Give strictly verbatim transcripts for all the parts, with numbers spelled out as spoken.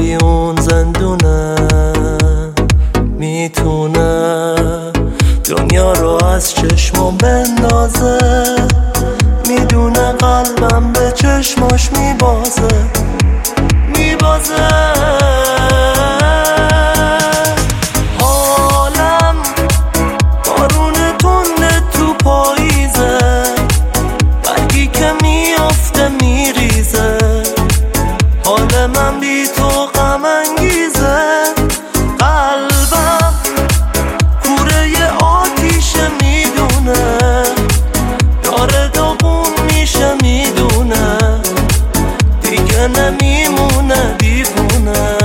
بی اون زندونه میتونه دنیا رو از چشمم بندازه. میدونه قلبم به چشماش میبازه میبازه. حالم بارون تنده تو پاییزه، برگی که میافته میریزه. حال من بی تو غم انگیزه. قلبم کوره ی آتیشه میدونه، داره داغون میشه میدونه، دیگه نمیمونه دیوونه.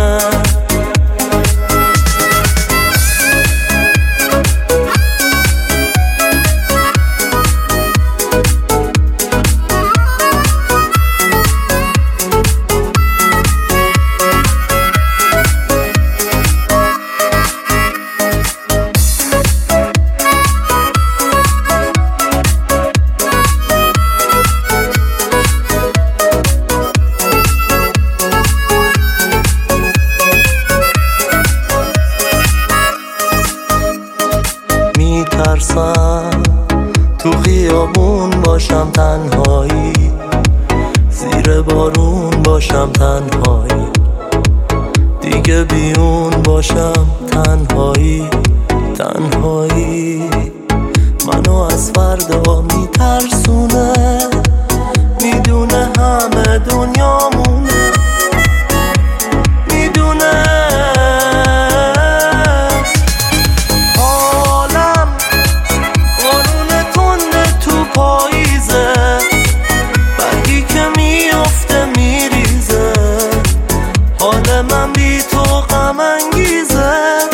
میترسم تو خیابون باشم تنهایی، زیر بارون باشم تنهایی، دیگه بیون باشم تنهایی تنهایی. منو از فردا میترسونه، میدونه همه دنیامونه، میدونه پاییزه، برگی که میافته میریزه. حال من بی تو غم انگیزه.